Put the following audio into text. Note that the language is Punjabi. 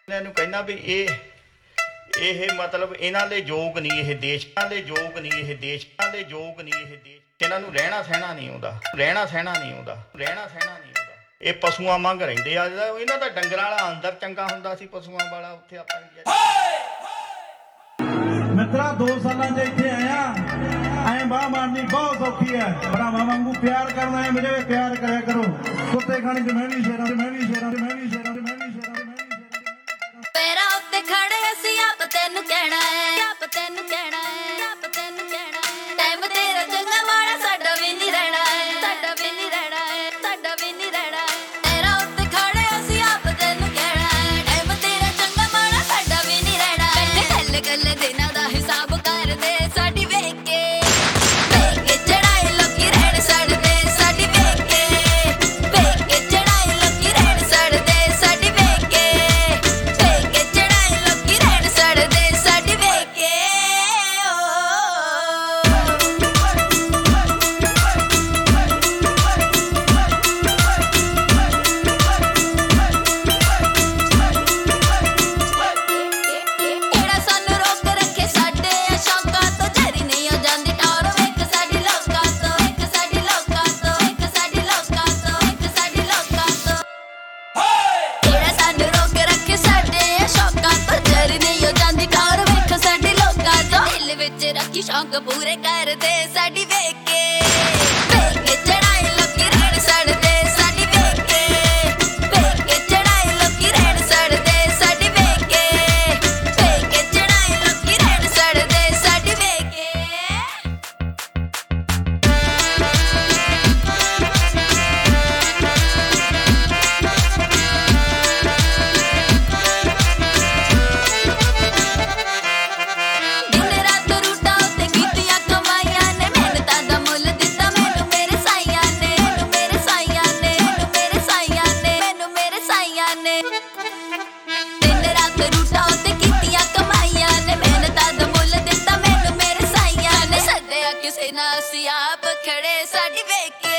ਇਹਨੂੰ ਕਹਿੰਦਾ ਵੀ ਇਹ ਮਤਲਬ ਇਹਨਾਂ ਦੇ ਯੋਗ ਨਹੀਂ, ਇਹ ਦੇਸ਼ਾਂ ਦੇ ਯੋਗ ਨਹੀਂ, ਇਹ ਦੇਸ਼ਾਂ ਦੇ ਯੋਗ ਨਹੀਂ, ਇਹ ਦੇਸ਼ ਇਹਨਾਂ ਨੂੰ ਰਹਿਣਾ ਸਹਿਣਾ ਨਹੀਂ ਆਉਂਦਾ, ਰਹਿਣਾ ਸਹਿਣਾ ਨਹੀਂ ਆਉਂਦਾ, ਰਹਿਣਾ ਸਹਿਣਾ ਨਹੀਂ ਆਉਂਦਾ। ਇਹ ਪਸ਼ੂਆਂ ਵਾਂਗ ਰਹਿੰਦੇ ਆ। ਇਹਨਾਂ ਦਾ ਡੰਗਰਾਂ ਵਾਲਾ ਅੰਦਰ ਚੰਗਾ ਹੁੰਦਾ ਸੀ, ਪਸ਼ੂਆਂ ਵਾਲਾ ਉੱਥੇ ਆਪਾਂ ਮਿੱਤਰਾ 2 ਸਾਲਾਂ ਦੇ ਇੱਥੇ ਆਇਆ, ਐਂ ਬਾਹ ਮਾਰਨੀ ਬਹੁਤ ਸੌਖੀ ਹੈ। ਭਰਾਵਾਂ ਵਾਂਗੂ ਪਿਆਰ ਕਰਨਾ ਹੈ, ਮੇਰੇ ਪਿਆਰ ਕਰਿਆ ਕਰੋ। ਕੁੱਤੇ ਖਾਣੀ ਤੇ ਮੈਂ ਵੀ ਸ਼ੇਰਾਂ ਤੇ ਮੈਂ ਵੀ ਸ਼ੇਰਾਂ ਤੇ ਮੈਂ ਵੀ ਸ਼ੇਰਾਂ ਤੇ ਮੈਂ ਵੀ ਸ਼ੇਰਾਂ ਤੇ ਮੈਂ ਵੀ ਪੈਰਾਂ ਉੱਤੇ ਖੜੇ ਅਸੀਂ ਆਪ ਤੈਨੂੰ ਕਹਿਣਾ ਹੈ, ਆਪ ਤੈਨੂੰ ਕਹਿਣਾ ਹੈ, ਆਪ ਤੈਨੂੰ ਕਹਿਣਾ ਹੈ। ਟਾਈਮ ਤੇਰਾ ਚੰਗਾ ਮਾੜਾ ਸਾਡਾ ਵੀ ਨਹੀਂ ਰਹਿਣਾ ਹੈ, ਸਾਡਾ ਵੀ ਨਹੀਂ ਰਹਿਣਾ ਹੈ, ਸਾਡਾ ਵੀ ਨਹੀਂ ਰਹਿਣਾ ਹੈ। ਪੈਰਾਂ ਉੱਤੇ ਖੜੇ ਅਸੀਂ ਆਪ ਤੈਨੂੰ ਕਹਿਣਾ ਹੈ, ਟਾਈਮ ਤੇਰਾ ਚੰਗਾ ਮਾੜਾ ਸਾਡਾ ਵੀ ਨਹੀਂ ਰਹਿਣਾ ਹੈ। ਬੈਠੇ ਗੱਲ ਦਿਨਾਂ ਦਾ ਹਿਸਾਬ ਕਰਦੇ ਸਾਡੀ ਵੇਖ ਕੇ, ਵੇਖ ਕੇ ਚੜਾਈ ਲੋਕੀ ਰਹਿਣ ਸੜਦੇ ਸਾਡੀ ਵੇਖ ਕੇ, ਵੇਖ ਕੇ ਚੜਾਈ ਲੋਕੀ ਰਹਿਣ ਸੜਦੇ ਸਾਡੀ ਵੇਖ ਕੇ, ਵੇਖ ਕੇ ਚੜਾਈ ਲੋਕੀ ਰਹਿਣ ਸੜਦੇ ਸਾਡੀ ਵੇਖ ਕੇ। ਕਿਹੜਾ ਸਾਨੂੰ ਰੋਕ ਰੱਖੇ ਸਾਡੇ ਸ਼ੌਕਾਂ ਤੋਂ, ਜਰੀ ਨਹੀਂ ਹੋ ਜਾਂਦੀ ਟੌਰ ਵੇਖ ਸਾਡੀ ਲੋਕਾਂ ਤੋਂ, ਵੇਖ ਸਾਡੀ ਲੋਕਾਂ ਤੋਂ, ਵੇਖ ਸਾਡੀ ਲੋਕਾਂ ਤੋਂ, ਵੇਖ ਸਾਡੀ ਲੋਕਾਂ ਤੋਂ। ਕਿਹੜਾ ਸਾਨੂੰ ਰੋਕ ਰੱਖੇ ਸਾਡੇ ਸ਼ੌਕਾਂ ਤੋਂ, ਜਰੀ ਨਹੀਂ ਹੋ ਜਾਂਦੀ ਟੌਰ ਵੇਖ ਸਾਡੀ ਲੋਕਾਂ ਤੋਂ। ਦਿਲ ਵਿੱਚ ਰੱਖੀ ਸ਼ੌਕ ਪੂਰੇ ਕਰਦੇ ਸਾਡੀ ਵੇਖ ਕੇ, ਵੇਖ ਕੇ ਚੜਾਈ ਲੋਕੀ ਰਹਿਣ ਸੜਦੇ ਸਾਡੀ ਵੇਖ ਕੇ, ਵੇਖ ਕੇ ਚੜਾਈ ਲੋਕੀ ਰਹਿਣ ਸੜਦੇ ਸਾਡੀ ਵੇਖ ਕੇ, ਵੇਖ ਕੇ ਚੜਾਈ ਲੋਕੀ ਰਹਿਣ ਸੜਦੇ ਸਾਡੀ ਵੇਖ ਕੇ। ਦਿਨ ਰਾਤ ਰੂਟਾਂ ਉੱਤੇ ਕੀਤੀਆਂ ਕਮਾਈਆਂ ਨੇ, ਮਿਹਨਤਾਂ ਦਾ ਮੁੱਲ ਦਿੱਤਾ ਮੈਨੂੰ ਮੇਰੇ ਸਾਈਆਂ ਨੇ, ਮੈਨੂੰ ਮੇਰੇ ਸਾਈਆਂ ਨੇ, ਮੈਨੂੰ ਮੇਰੇ ਸਾਈਆਂ ਨੇ, ਮੈਨੂੰ ਮੇਰੇ ਸਾਈਆਂ ਨੇ। ਦਿਨ ਰਾਤ ਰੂਟਾਂ ਉੱਤੇ ਕੀਤੀਆਂ ਕਮਾਈਆਂ ਨੇ, ਮਿਹਨਤਾਂ ਦਾ ਮੁੱਲ ਦਿੱਤਾ ਮੈਨੂੰ ਮੇਰੇ ਸਾਈਆਂ ਨੇ। ਸੱਦਿਆ ਕਿਸੇ ਨਾ ਅਸੀਂ ਆਪ ਖੜੇ ਸਾਡੀ ਵੇਖ ਕੇ,